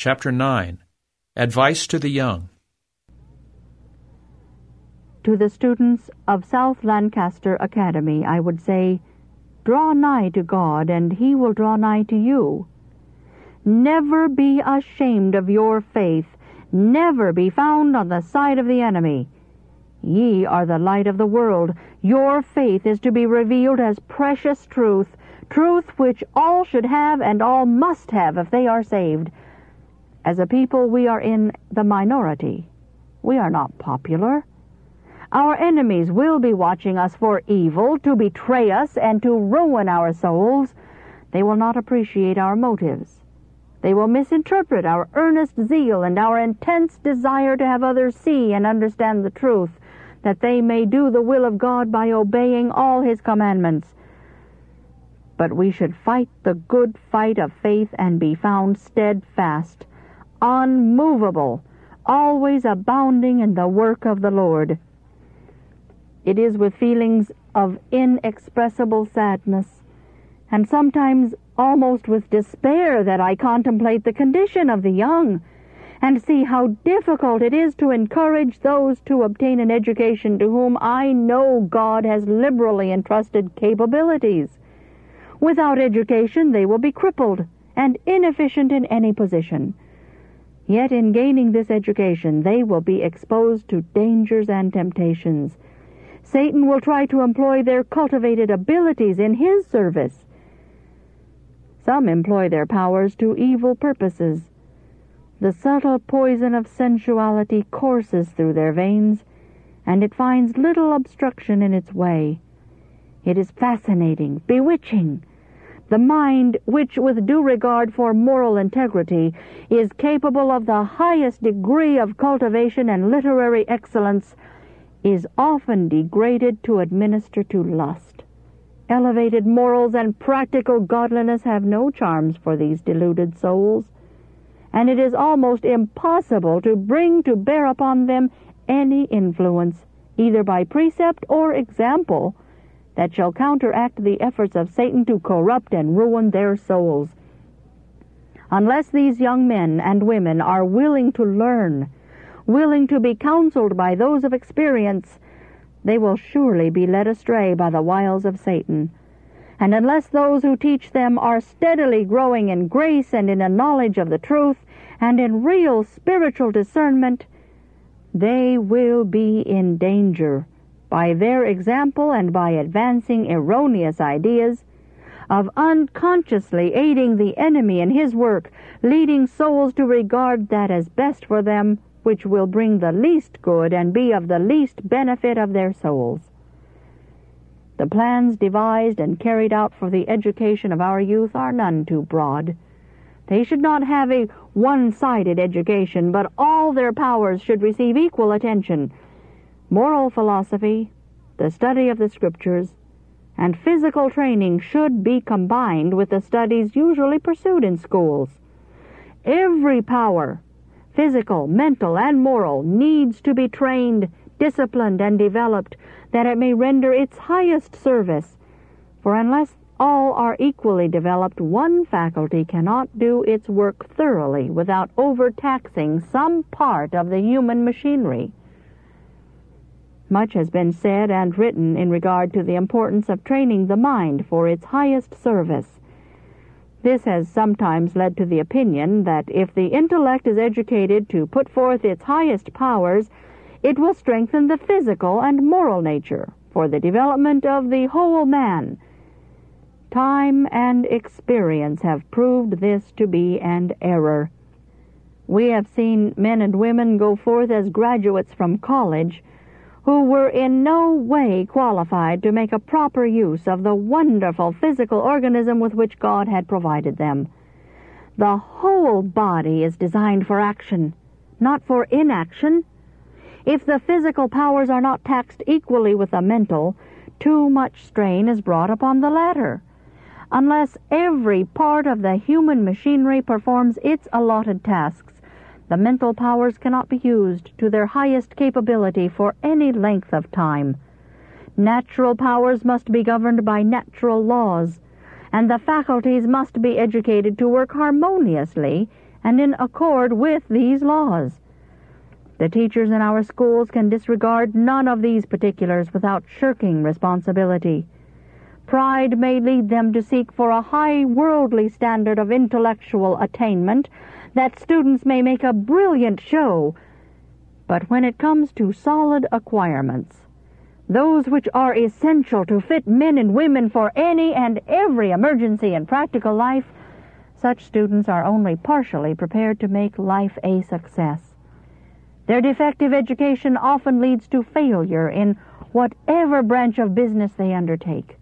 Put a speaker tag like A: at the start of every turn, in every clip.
A: chapter 9. Advice to the Young.
B: To the students of South Lancaster Academy, I would say, draw nigh to God, and He will draw nigh to you. Never be ashamed of your faith. Never be found on the side of the enemy. Ye are the light of the world. Your faith is to be revealed as precious truth, truth which all should have and all must have if they are saved. As a people, we are in the minority. We are not popular. Our enemies will be watching us for evil, to betray us and to ruin our souls. They will not appreciate our motives. They will misinterpret our earnest zeal and our intense desire to have others see and understand the truth, that they may do the will of God by obeying all His commandments. But we should fight the good fight of faith and be found steadfast, unmovable, always abounding in the work of the Lord. It is with feelings of inexpressible sadness, and sometimes almost with despair, that I contemplate the condition of the young, and see how difficult it is to encourage those to obtain an education to whom I know God has liberally entrusted capabilities. Without education, they will be crippled and inefficient in any position. Yet in gaining this education, they will be exposed to dangers and temptations. Satan will try to employ their cultivated abilities in his service. Some employ their powers to evil purposes. The subtle poison of sensuality courses through their veins, and it finds little obstruction in its way. It is fascinating, bewitching. The mind, which with due regard for moral integrity is capable of the highest degree of cultivation and literary excellence, is often degraded to administer to lust. Elevated morals and practical godliness have no charms for these deluded souls, and it is almost impossible to bring to bear upon them any influence, either by precept or example, that shall counteract the efforts of Satan to corrupt and ruin their souls. Unless these young men and women are willing to learn, willing to be counseled by those of experience, they will surely be led astray by the wiles of Satan. And unless those who teach them are steadily growing in grace and in a knowledge of the truth and in real spiritual discernment, they will be in danger, by their example and by advancing erroneous ideas, of unconsciously aiding the enemy in his work, leading souls to regard that as best for them, which will bring the least good and be of the least benefit of their souls. The plans devised and carried out for the education of our youth are none too broad. They should not have a one-sided education, but all their powers should receive equal attention. Moral philosophy, the study of the Scriptures, and physical training should be combined with the studies usually pursued in schools. Every power, physical, mental, and moral, needs to be trained, disciplined, and developed, that it may render its highest service. For unless all are equally developed, one faculty cannot do its work thoroughly without overtaxing some part of the human machinery. Much has been said and written in regard to the importance of training the mind for its highest service. This has sometimes led to the opinion that if the intellect is educated to put forth its highest powers, it will strengthen the physical and moral nature for the development of the whole man. Time and experience have proved this to be an error. We have seen men and women go forth as graduates from college who were in no way qualified to make a proper use of the wonderful physical organism with which God had provided them. The whole body is designed for action, not for inaction. If the physical powers are not taxed equally with the mental, too much strain is brought upon the latter. Unless every part of the human machinery performs its allotted tasks, the mental powers cannot be used to their highest capability for any length of time. Natural powers must be governed by natural laws, and the faculties must be educated to work harmoniously and in accord with these laws. The teachers in our schools can disregard none of these particulars without shirking responsibility. Pride may lead them to seek for a high worldly standard of intellectual attainment, that students may make a brilliant show. But when it comes to solid acquirements, those which are essential to fit men and women for any and every emergency in practical life, such students are only partially prepared to make life a success. Their defective education often leads to failure in whatever branch of business they undertake.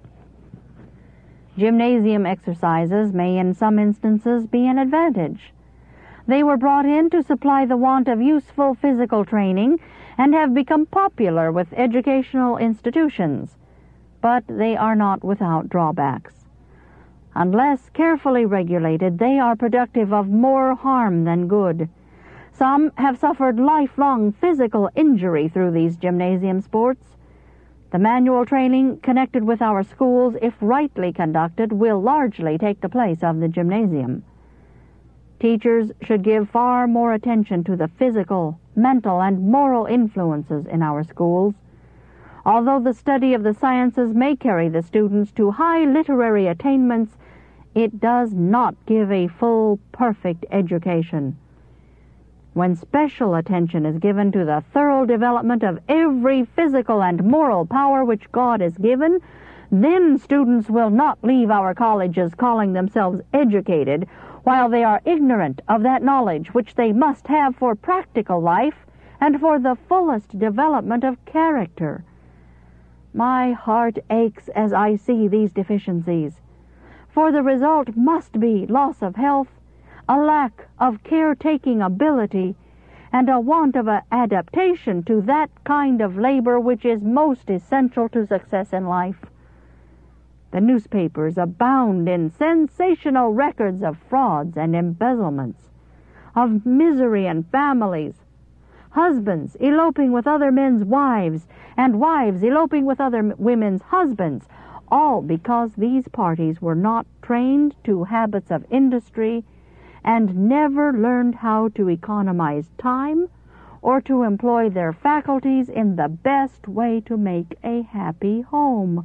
B: Gymnasium exercises may in some instances be an advantage. They were brought in to supply the want of useful physical training and have become popular with educational institutions, but they are not without drawbacks. Unless carefully regulated, they are productive of more harm than good. Some have suffered lifelong physical injury through these gymnasium sports. The manual training connected with our schools, if rightly conducted, will largely take the place of the gymnasium. Teachers should give far more attention to the physical, mental, and moral influences in our schools. Although the study of the sciences may carry the students to high literary attainments, it does not give a full, perfect education. When special attention is given to the thorough development of every physical and moral power which God has given, then students will not leave our colleges calling themselves educated, while they are ignorant of that knowledge which they must have for practical life and for the fullest development of character. My heart aches as I see these deficiencies, for the result must be loss of health, a lack of caretaking ability, and a want of adaptation to that kind of labor which is most essential to success in life. The newspapers abound in sensational records of frauds and embezzlements, of misery in families, husbands eloping with other men's wives, and wives eloping with other women's husbands, all because these parties were not trained to habits of industry and never learned how to economize time or to employ their faculties in the best way to make a happy home.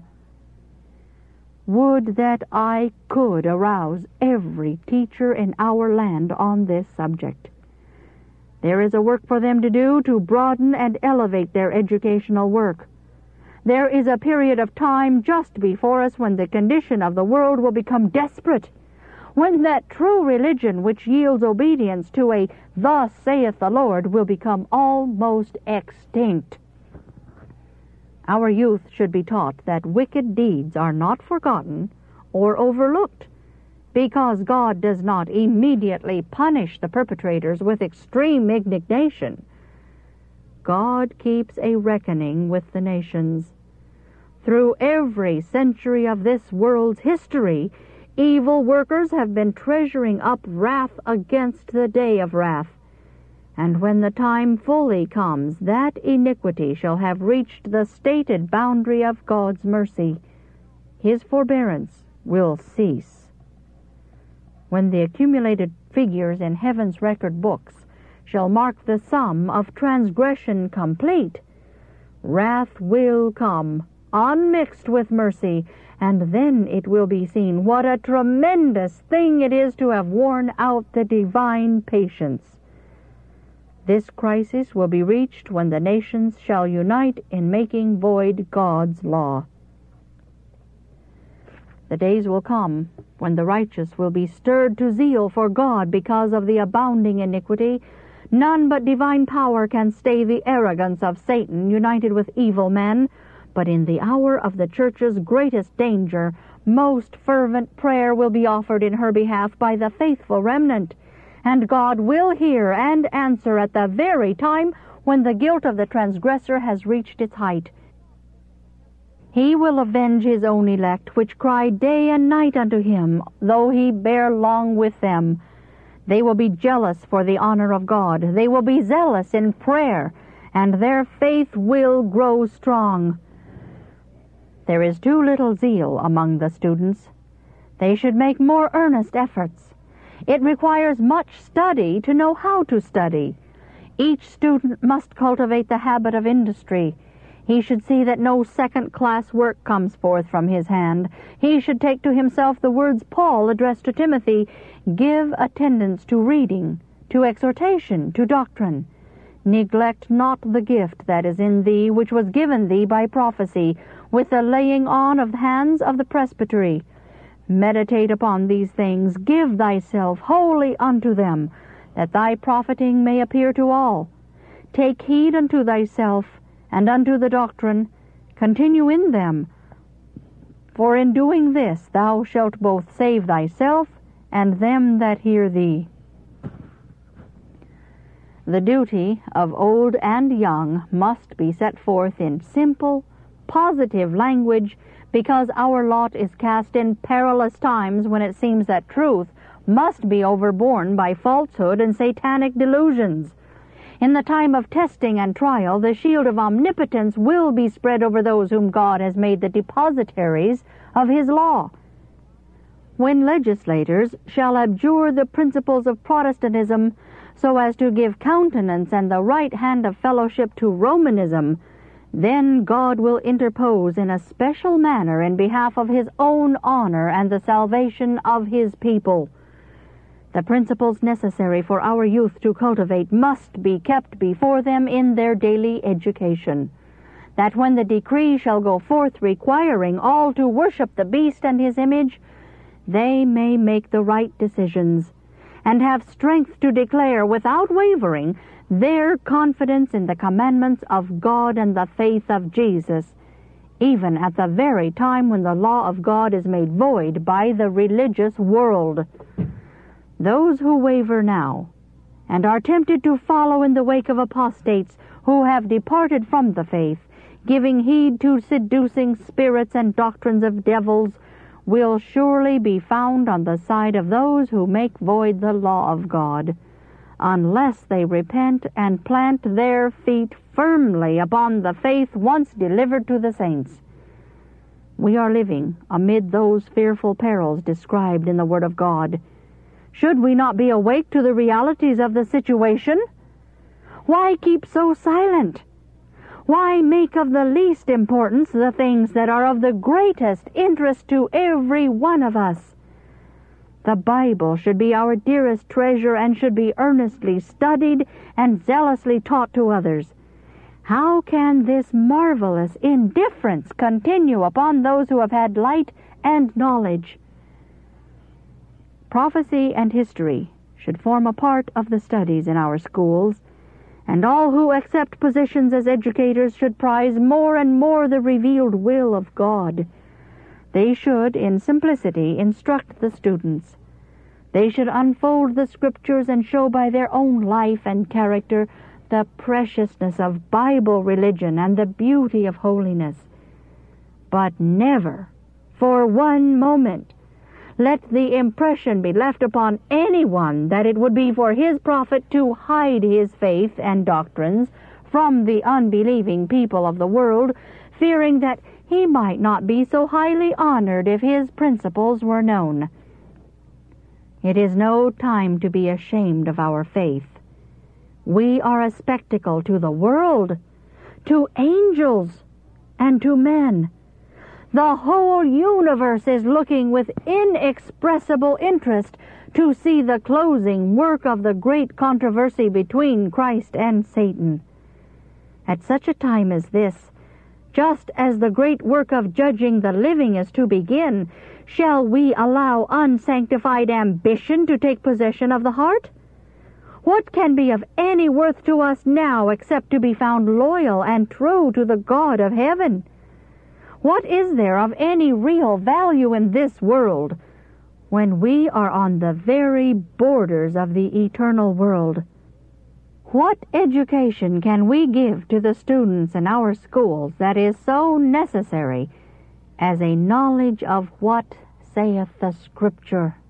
B: Would that I could arouse every teacher in our land on this subject. There is a work for them to do to broaden and elevate their educational work. There is a period of time just before us when the condition of the world will become desperate, when that true religion which yields obedience to a "Thus saith the Lord" will become almost extinct. Our youth should be taught that wicked deeds are not forgotten or overlooked, because God does not immediately punish the perpetrators with extreme indignation. God keeps a reckoning with the nations. Through every century of this world's history, evil workers have been treasuring up wrath against the day of wrath. And when the time fully comes, that iniquity shall have reached the stated boundary of God's mercy. His forbearance will cease. When the accumulated figures in heaven's record books shall mark the sum of transgression complete, wrath will come, unmixed with mercy, and then it will be seen what a tremendous thing it is to have worn out the divine patience. This crisis will be reached when the nations shall unite in making void God's law. The days will come when the righteous will be stirred to zeal for God because of the abounding iniquity. None but divine power can stay the arrogance of Satan united with evil men, but in the hour of the church's greatest danger, most fervent prayer will be offered in her behalf by the faithful remnant, and God will hear and answer at the very time when the guilt of the transgressor has reached its height. He will avenge his own elect, which cry day and night unto him, though he bear long with them. They will be jealous for the honor of God. They will be zealous in prayer, and their faith will grow strong. There is too little zeal among the students. They should make more earnest efforts. It requires much study to know how to study. Each student must cultivate the habit of industry. He should see that no second-class work comes forth from his hand. He should take to himself the words Paul addressed to Timothy, "Give attendance to reading, to exhortation, to doctrine. Neglect not the gift that is in thee, which was given thee by prophecy, with the laying on of the hands of the presbytery. Meditate upon these things, give thyself wholly unto them, that thy profiting may appear to all. Take heed unto thyself, and unto the doctrine, continue in them. For in doing this thou shalt both save thyself and them that hear thee." The duty of old and young must be set forth in simple, positive language, because our lot is cast in perilous times when it seems that truth must be overborne by falsehood and satanic delusions. In the time of testing and trial, the shield of omnipotence will be spread over those whom God has made the depositaries of His law. When legislators shall abjure the principles of Protestantism so as to give countenance and the right hand of fellowship to Romanism, then God will interpose in a special manner in behalf of His own honor and the salvation of His people. The principles necessary for our youth to cultivate must be kept before them in their daily education, that when the decree shall go forth requiring all to worship the beast and his image, they may make the right decisions, and have strength to declare without wavering their confidence in the commandments of God and the faith of Jesus, even at the very time when the law of God is made void by the religious world. Those who waver now, and are tempted to follow in the wake of apostates who have departed from the faith, giving heed to seducing spirits and doctrines of devils, will surely be found on the side of those who make void the law of God, unless they repent and plant their feet firmly upon the faith once delivered to the saints. We are living amid those fearful perils described in the Word of God. Should we not be awake to the realities of the situation? Why keep so silent? Why make of the least importance the things that are of the greatest interest to every one of us? The Bible should be our dearest treasure and should be earnestly studied and zealously taught to others. How can this marvelous indifference continue upon those who have had light and knowledge? Prophecy and history should form a part of the studies in our schools, and all who accept positions as educators should prize more and more the revealed will of God. They should, in simplicity, instruct the students. They should unfold the Scriptures and show by their own life and character the preciousness of Bible religion and the beauty of holiness. But never, for one moment, let the impression be left upon anyone that it would be for his profit to hide his faith and doctrines from the unbelieving people of the world, fearing that he might not be so highly honored if his principles were known. It is no time to be ashamed of our faith. We are a spectacle to the world, to angels, and to men. The whole universe is looking with inexpressible interest to see the closing work of the great controversy between Christ and Satan. At such a time as this, just as the great work of judging the living is to begin, shall we allow unsanctified ambition to take possession of the heart? What can be of any worth to us now except to be found loyal and true to the God of heaven? What is there of any real value in this world when we are on the very borders of the eternal world? What education can we give to the students in our schools that is so necessary as a knowledge of what saith the Scripture?